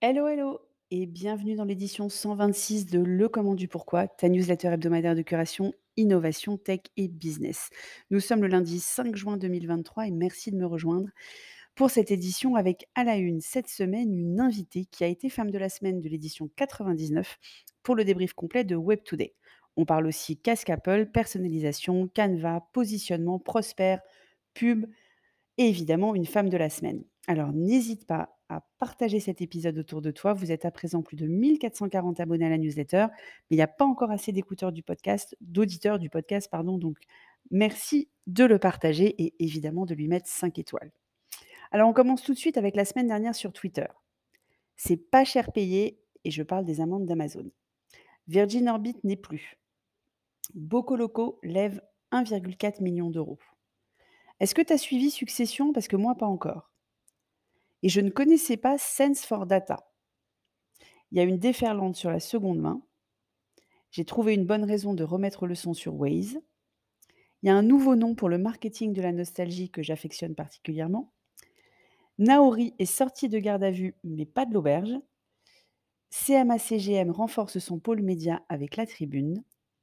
Hello, hello et bienvenue dans l'édition 126 de Le Comment du Pourquoi, ta newsletter hebdomadaire de curation, innovation, tech et business. Nous sommes le lundi 5 juin 2023 et merci de me rejoindre pour cette édition avec à la une cette semaine une invitée qui a été femme de la semaine de l'édition 99 pour le débrief complet de Web Today. On parle aussi casque Apple, personnalisation, Canva, positionnement, Prosper, pub, et évidemment une femme de la semaine. Alors n'hésite pas à partager cet épisode autour de toi. Vous êtes à présent plus de 1440 abonnés à la newsletter, mais il n'y a pas encore assez d'écouteurs du podcast, d'auditeurs du podcast, pardon. Donc merci de le partager et évidemment de lui mettre 5 étoiles. Alors on commence tout de suite avec la semaine dernière sur Twitter. C'est pas cher payé et je parle des amendes d'Amazon. Virgin Orbit n'est plus. Bocoloco lève 1,4 million d'euros. Est-ce que tu as suivi Succession? Parce que moi, pas encore. Et je ne connaissais pas Sense for Data. Il y a une déferlante sur la seconde main. J'ai trouvé une bonne raison de remettre le son sur Waze. Il y a un nouveau nom pour le marketing de la nostalgie que j'affectionne particulièrement. Naori est sorti de garde à vue, mais pas de l'auberge. CMA-CGM renforce son pôle média avec la tribune.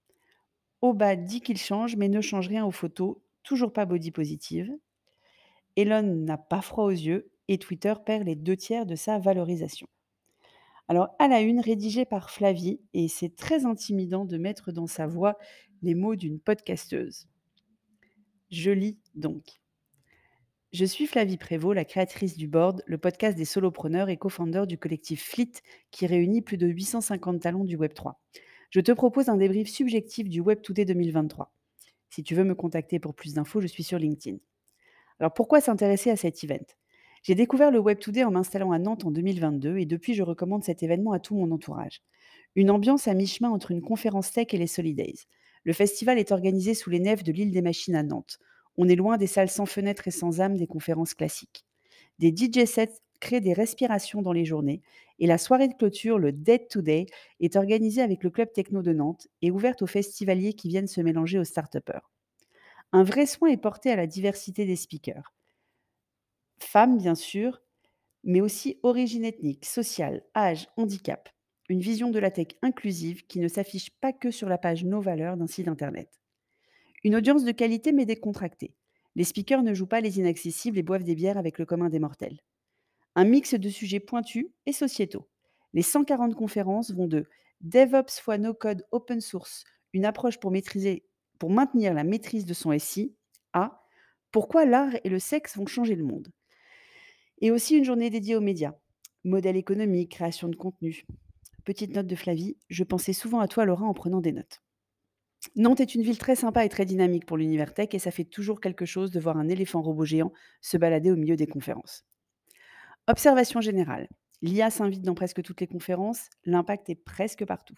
Oba dit qu'il change, mais ne change rien aux photos, toujours pas body positive. Elon n'a pas froid aux yeux et Twitter perd les 2 tiers de sa valorisation. Alors, à la une, rédigée par Flavie, et c'est très intimidant de mettre dans sa voix les mots d'une podcasteuse. Je lis donc. Je suis Flavie Prévost, la créatrice du Board, le podcast des solopreneurs et co-founder du collectif Fleet qui réunit plus de 850 talents du Web3. Je te propose un débrief subjectif du Web Today 2023. Si tu veux me contacter pour plus d'infos, je suis sur LinkedIn. Alors pourquoi s'intéresser à cet event? J'ai découvert le Web Today en m'installant à Nantes en 2022 et depuis je recommande cet événement à tout mon entourage. Une ambiance à mi-chemin entre une conférence tech et les Solidays. Le festival est organisé sous les nefs de l'île des Machines à Nantes. On est loin des salles sans fenêtres et sans âme des conférences classiques. Des DJ sets créent des respirations dans les journées et la soirée de clôture, le Dead Today, est organisée avec le club techno de Nantes et ouverte aux festivaliers qui viennent se mélanger aux start-upers. Un vrai soin est porté à la diversité des speakers. Femmes, bien sûr, mais aussi origine ethnique, sociale, âge, handicap. Une vision de la tech inclusive qui ne s'affiche pas que sur la page Nos valeurs d'un site internet. Une audience de qualité mais décontractée. Les speakers ne jouent pas les inaccessibles et boivent des bières avec le commun des mortels. Un mix de sujets pointus et sociétaux. Les 140 conférences vont de DevOps fois No Code Open Source, une approche pour maintenir la maîtrise de son SI, à pourquoi l'art et le sexe vont changer le monde. Et aussi une journée dédiée aux médias. Modèle économique, création de contenu. Petite note de Flavie, je pensais souvent à toi Laura en prenant des notes. Nantes est une ville très sympa et très dynamique pour l'univers tech et ça fait toujours quelque chose de voir un éléphant robot géant se balader au milieu des conférences. Observation générale. L'IA s'invite dans presque toutes les conférences, l'impact est presque partout.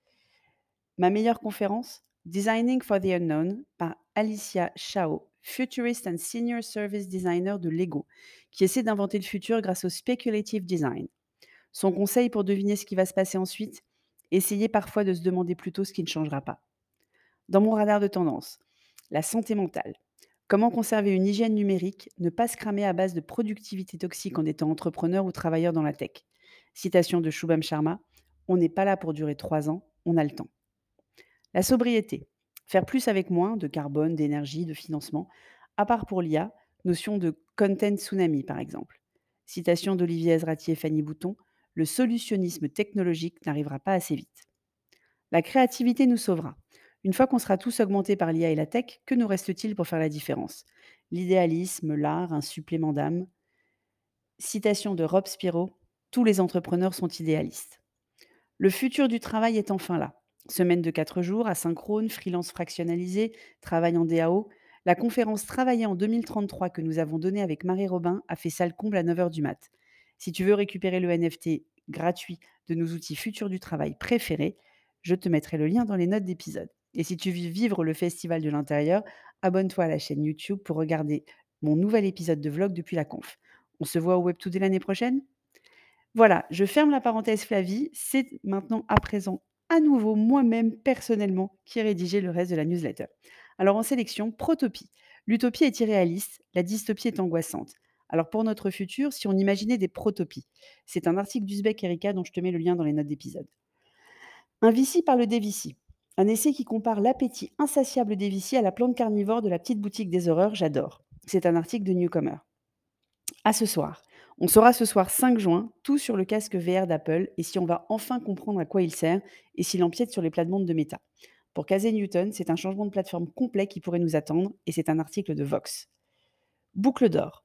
Ma meilleure conférence, Designing for the Unknown par Alicia Chao, futurist and senior service designer de Lego, qui essaie d'inventer le futur grâce au speculative design. Son conseil pour deviner ce qui va se passer ensuite, essayez parfois de se demander plutôt ce qui ne changera pas. Dans mon radar de tendance, la santé mentale. Comment conserver une hygiène numérique, ne pas se cramer à base de productivité toxique en étant entrepreneur ou travailleur dans la tech. Citation de Shubham Sharma, on n'est pas là pour durer 3 ans, on a le temps. La sobriété. Faire plus avec moins de carbone, d'énergie, de financement. À part pour l'IA, notion de content tsunami par exemple. Citation d'Olivier Azrati et Fanny Bouton, le solutionnisme technologique n'arrivera pas assez vite. La créativité nous sauvera. Une fois qu'on sera tous augmentés par l'IA et la tech, que nous reste-t-il pour faire la différence? L'idéalisme, l'art, un supplément d'âme. Citation de Rob Spiro, tous les entrepreneurs sont idéalistes. Le futur du travail est enfin là. Semaine de 4 jours, asynchrone, freelance fractionnalisé, travail en DAO. La conférence Travailler en 2033 que nous avons donnée avec Marie Robin a fait salle comble à 9 heures du mat. Si tu veux récupérer le NFT gratuit de nos outils futurs du travail préférés, je te mettrai le lien dans les notes d'épisode. Et si tu veux vivre le festival de l'intérieur, abonne-toi à la chaîne YouTube pour regarder mon nouvel épisode de vlog depuis la conf. On se voit au Web 2 l'année prochaine? Voilà, je ferme la parenthèse Flavie. C'est maintenant, à présent, à nouveau moi-même, personnellement, qui ai rédigé le reste de la newsletter. Alors, en sélection, Protopie. L'utopie est irréaliste, la dystopie est angoissante. Alors pour notre futur, si on imaginait des protopies, c'est un article d'Uzbek Erika dont je te mets le lien dans les notes d'épisode. Un vici parle des vici. Un essai qui compare l'appétit insatiable des vici à la plante carnivore de la petite boutique des horreurs, j'adore. C'est un article de Newcomer. À ce soir. On saura ce soir 5 juin tout sur le casque VR d'Apple et si on va enfin comprendre à quoi il sert et s'il empiète sur les plates-bandes de Meta. Pour Casey Newton, c'est un changement de plateforme complet qui pourrait nous attendre et c'est un article de Vox. Boucle d'or.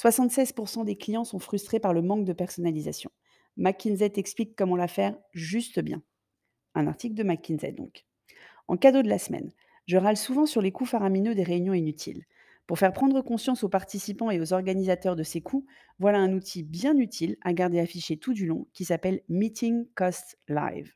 76% des clients sont frustrés par le manque de personnalisation. McKinsey t'explique comment la faire juste bien. Un article de McKinsey donc. En cadeau de la semaine, je râle souvent sur les coûts faramineux des réunions inutiles. Pour faire prendre conscience aux participants et aux organisateurs de ces coûts, voilà un outil bien utile à garder affiché tout du long qui s'appelle Meeting Cost Live.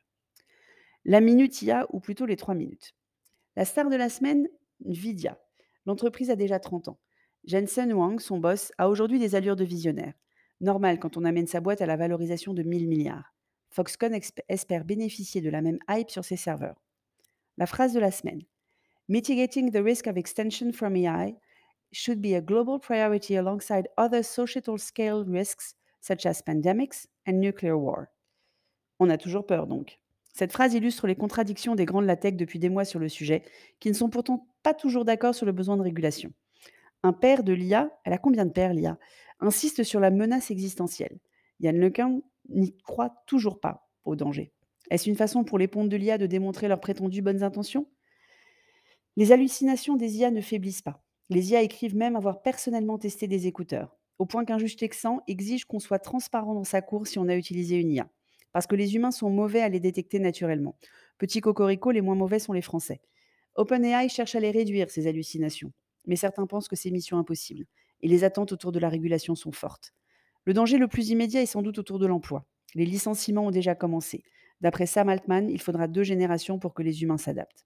La minute IA ou plutôt les 3 minutes. La star de la semaine, Nvidia. L'entreprise a déjà 30 ans. Jensen Huang, son boss, a aujourd'hui des allures de visionnaire. Normal quand on amène sa boîte à la valorisation de 1000 milliards. Foxconn espère bénéficier de la même hype sur ses serveurs. La phrase de la semaine. Mitigating the risk of extension from AI should be a global priority alongside other societal scale risks such as pandemics and nuclear war. On a toujours peur donc. Cette phrase illustre les contradictions des grands de la tech depuis des mois sur le sujet, qui ne sont pourtant pas toujours d'accord sur le besoin de régulation. Un père de l'IA, elle a combien de pères l'IA, insiste sur la menace existentielle. Yann Lequin n'y croit toujours pas au danger. Est-ce une façon pour les pontes de l'IA de démontrer leurs prétendues bonnes intentions? Les hallucinations des IA ne faiblissent pas. Les IA écrivent même avoir personnellement testé des écouteurs, au point qu'un juge texan exige qu'on soit transparent dans sa cour si on a utilisé une IA. Parce que les humains sont mauvais à les détecter naturellement. Petit cocorico, les moins mauvais sont les Français. OpenAI cherche à les réduire, ces hallucinations. Mais certains pensent que c'est mission impossible. Et les attentes autour de la régulation sont fortes. Le danger le plus immédiat est sans doute autour de l'emploi. Les licenciements ont déjà commencé. D'après Sam Altman, il faudra 2 générations pour que les humains s'adaptent.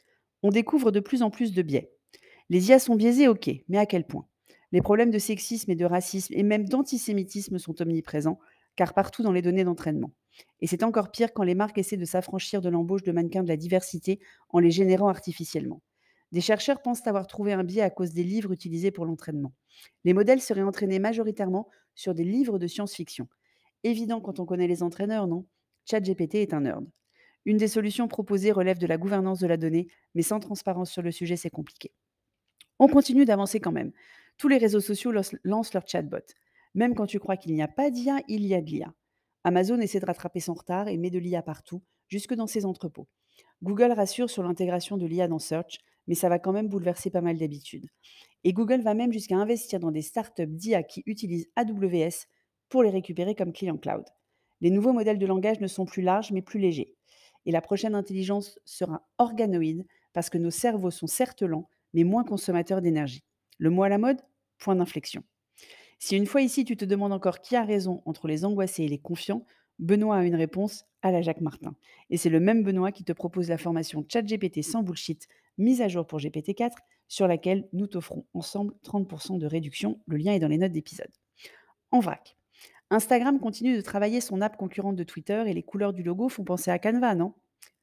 On découvre de plus en plus de biais. Les IA sont biaisées, ok, mais à quel point? Les problèmes de sexisme et de racisme et même d'antisémitisme sont omniprésents, car partout dans les données d'entraînement. Et c'est encore pire quand les marques essaient de s'affranchir de l'embauche de mannequins de la diversité en les générant artificiellement. Des chercheurs pensent avoir trouvé un biais à cause des livres utilisés pour l'entraînement. Les modèles seraient entraînés majoritairement sur des livres de science-fiction. Évident quand on connaît les entraîneurs, non? ChatGPT est un nerd. Une des solutions proposées relève de la gouvernance de la donnée, mais sans transparence sur le sujet, c'est compliqué. On continue d'avancer quand même. Tous les réseaux sociaux lancent leur chatbot. Même quand tu crois qu'il n'y a pas d'IA, il y a de l'IA. Amazon essaie de rattraper son retard et met de l'IA partout, jusque dans ses entrepôts. Google rassure sur l'intégration de l'IA dans Search, mais ça va quand même bouleverser pas mal d'habitudes. Et Google va même jusqu'à investir dans des startups d'IA qui utilisent AWS pour les récupérer comme client cloud. Les nouveaux modèles de langage ne sont plus larges, mais plus légers. Et la prochaine intelligence sera organoïde, parce que nos cerveaux sont certes lents, mais moins consommateurs d'énergie. Le mot à la mode? Point d'inflexion. Si une fois ici tu te demandes encore qui a raison entre les angoissés et les confiants, Benoît a une réponse à la Jacques Martin. Et c'est le même Benoît qui te propose la formation ChatGPT sans bullshit, mise à jour pour GPT-4, sur laquelle nous t'offrons ensemble 30% de réduction. Le lien est dans les notes d'épisode. En vrac, Instagram continue de travailler son app concurrente de Twitter et les couleurs du logo font penser à Canva, non?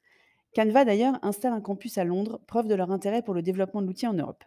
Canva d'ailleurs installe un campus à Londres, preuve de leur intérêt pour le développement de l'outil en Europe.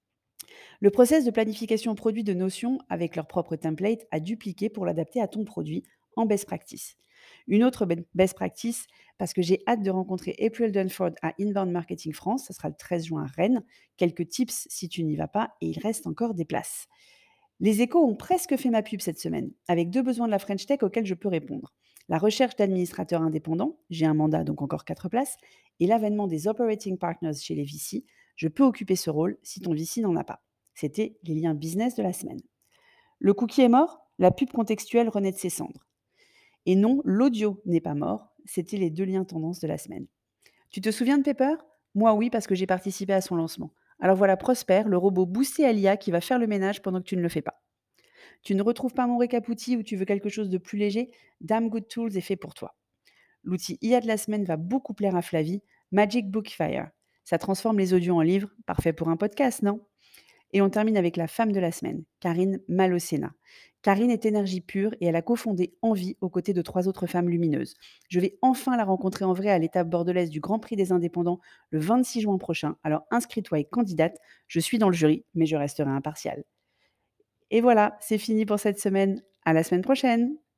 Le process de planification produit de Notion avec leur propre template à dupliquer pour l'adapter à ton produit en best practice. Une autre best practice, parce que j'ai hâte de rencontrer April Dunford à Inbound Marketing France, ça sera le 13 juin à Rennes. Quelques tips si tu n'y vas pas et il reste encore des places. Les échos ont presque fait ma pub cette semaine, avec 2 besoins de la French Tech auxquels je peux répondre. La recherche d'administrateurs indépendants, j'ai un mandat donc encore 4 places, et l'avènement des operating partners chez les VC, je peux occuper ce rôle si ton VC n'en a pas. C'était les liens business de la semaine. Le cookie est mort, la pub contextuelle renaît de ses cendres. Et non, l'audio n'est pas mort, c'était les 2 liens tendances de la semaine. Tu te souviens de Pepper? Moi oui, parce que j'ai participé à son lancement. Alors voilà Prosper, le robot boosté à l'IA qui va faire le ménage pendant que tu ne le fais pas. Tu ne retrouves pas mon récap outil ou tu veux quelque chose de plus léger? Damn Good Tools est fait pour toi. L'outil IA de la semaine va beaucoup plaire à Flavie, Magic Bookfire. Ça transforme les audios en livres, parfait pour un podcast, non? Et on termine avec la femme de la semaine, Karine Malocena. Karine est énergie pure et elle a cofondé Envie aux côtés de 3 autres femmes lumineuses. Je vais enfin la rencontrer en vrai à l'étape bordelaise du Grand Prix des Indépendants le 26 juin prochain. Alors inscris-toi et candidate. Je suis dans le jury, mais je resterai impartiale. Et voilà, c'est fini pour cette semaine. À la semaine prochaine.